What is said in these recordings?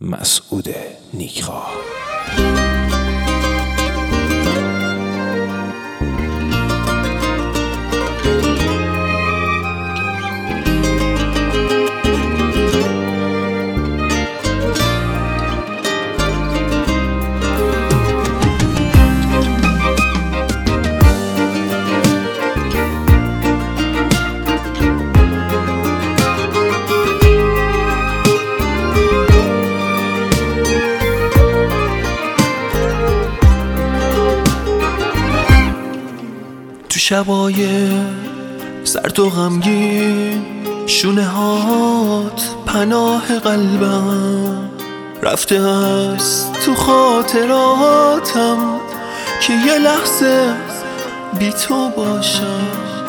مسعود نیکخواه. تو شبای سرد و غمگین شونه هات پناه قلبم رفته است تو خاطراتم که یه لحظه بی تو باشم.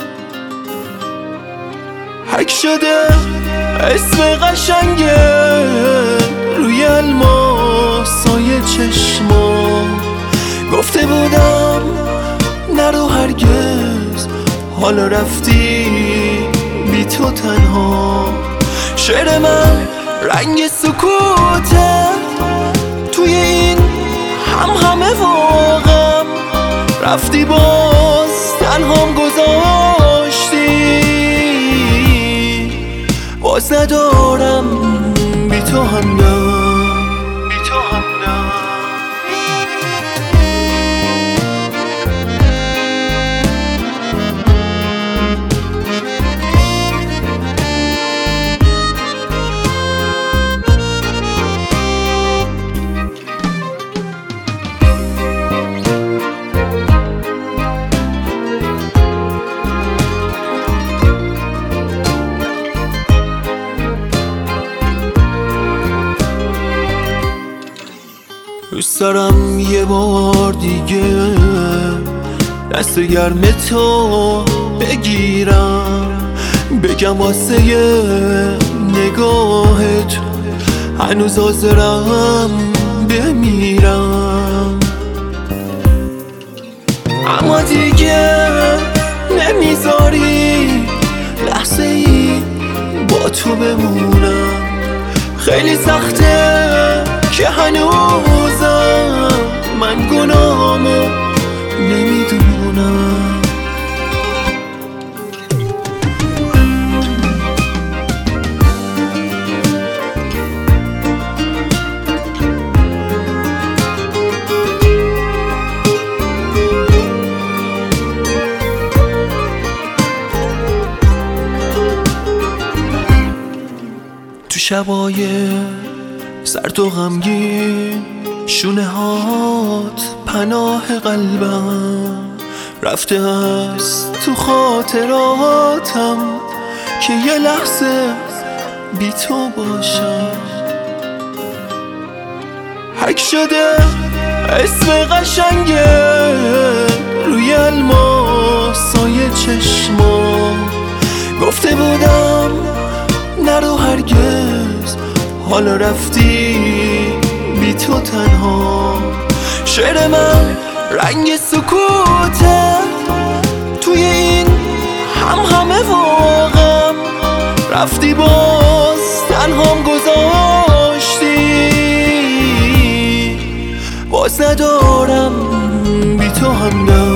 حک شده اسم قشنگه روی الماسای چشما، گفته بودم نرو هرگز، حالا رفتی بی تو تنها. شعر من رنگ سکوته توی این همه واقعم، رفتی باز تنهام گذاشتی، باز ندارم بی تو همدم. دوست دارم یه بار دیگه دست گرم تو بگیرم، بگم واسه نگاهت هنوز حاضرم بمیرم. اما دیگه نمیذاری لحظه ای با تو بمونم، خیلی سخته که هنوزم من گناهامو نمیدونم. تو شبای سرد و غمگین شونه هات پناه قلبم رفته است تو خاطراتم که یه لحظه بی تو باشم. حک شده اسم قشنگه روی الماسای چشما، گفته بودم نرو هرگز، حالا رفتی بی تو تنها. شعر من رنگ سکوته توی این همه واقعم، رفتی باز تنهام گذاشتی، باز ندارم بی تو همدم.